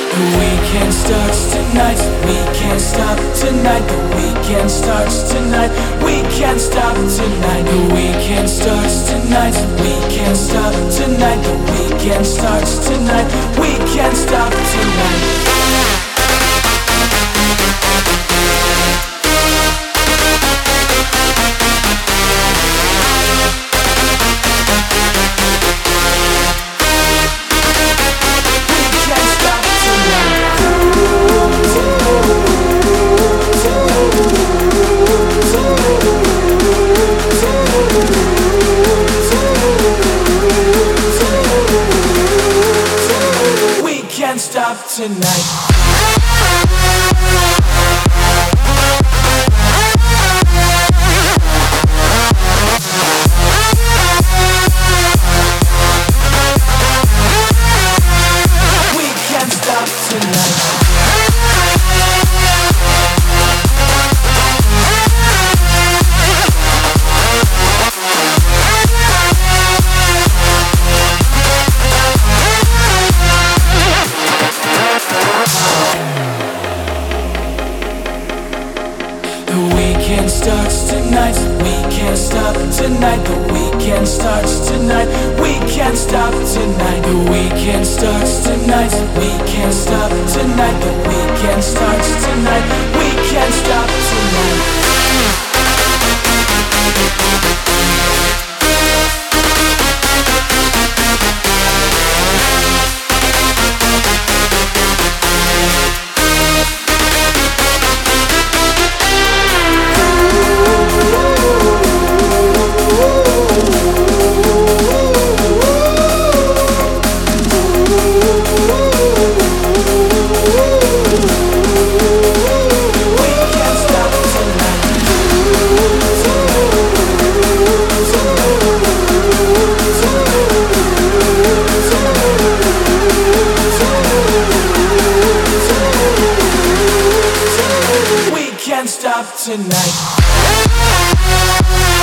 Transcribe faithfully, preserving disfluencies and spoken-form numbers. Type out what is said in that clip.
The weekend starts tonight, we can't stop tonight. The weekend starts tonight, we can't stop tonight. The weekend starts tonight, we can't stop tonight. The weekend starts tonight, we can't stop tonight. Stop tonight. Starts tonight, we can't stop tonight. The weekend starts tonight, we can't stop tonight. The weekend starts tonight, we can't stop tonight. The weekend starts tonight, we can't stop tonight. Stop tonight.